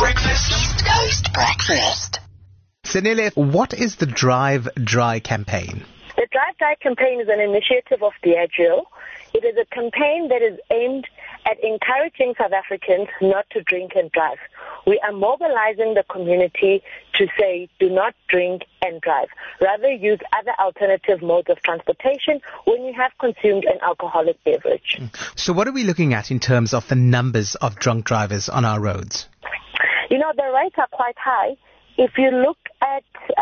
Breakfast. East Coast Breakfast. Sanele, what is the Drive Dry campaign? The Drive Dry campaign is an initiative of Diageo. It is a campaign that is aimed at encouraging South Africans not to drink and drive. We are mobilizing the community to say, do not drink and drive. Rather use other alternative modes of transportation when you have consumed an alcoholic beverage. So what are we looking at in terms of the numbers of drunk drivers on our roads? You know, the rates are quite high. If you look at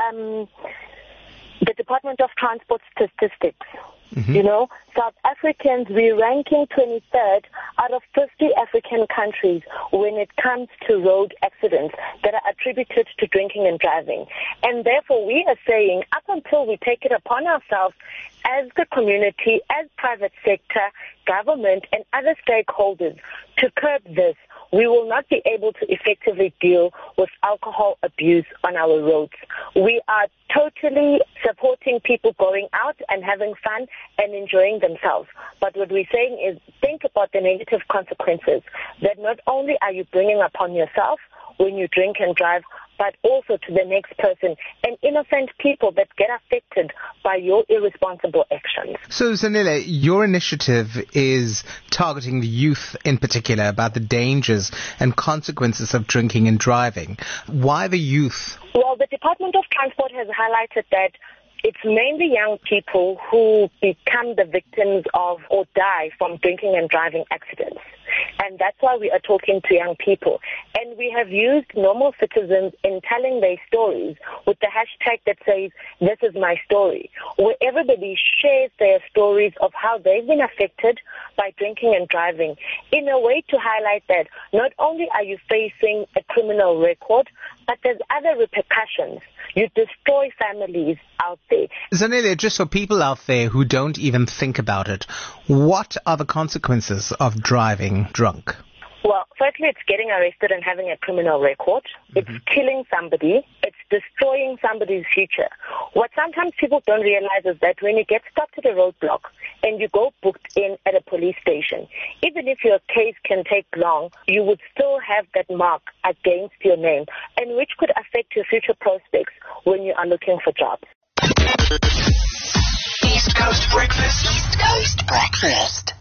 the Department of Transport statistics, you know, South Africans, we're ranking 23rd out of 50 African countries when it comes to road accidents that are attributed to drinking and driving. And therefore, we are saying, up until we take it upon ourselves as the community, as private sector, government, and other stakeholders to curb this, we will not be able to effectively deal with alcohol abuse on our roads. We are totally supporting people going out and having fun and enjoying themselves. But what we're saying is think about the negative consequences that not only are you bringing upon yourself when you drink and drive, but also to the next person and innocent people that get affected by your irresponsible actions. So, Sanele, your initiative is targeting the youth in particular about the dangers and consequences of drinking and driving. Why the youth? Well, the Department of Transport has highlighted that it's mainly young people who become the victims of or die from drinking and driving accidents. And that's why we are talking to young people. And we have used normal citizens in telling their stories with the hashtag that says, this is my story, where everybody shares their stories of how they've been affected by drinking and driving in a way to highlight that not only are you facing a criminal record, but there's other repercussions. You destroy families out there. Zanele, just for people out there who don't even think about it, what are the consequences of driving drunk? Well, firstly, it's getting arrested and having a criminal record. It's killing somebody. It's destroying somebody's future. What sometimes people don't realize is that when you get stopped at a roadblock and you go booked in at a police station, even if your case can take long, you would still have that mark against your name, and which could affect your future prospects when you are looking for jobs. East Coast Breakfast. East Coast Breakfast.